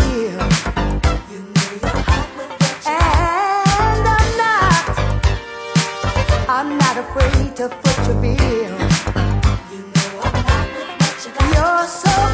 feel. You know your heart will get you. And I'm not afraid to foot your bill. You know I'm not gonna let you go. You're so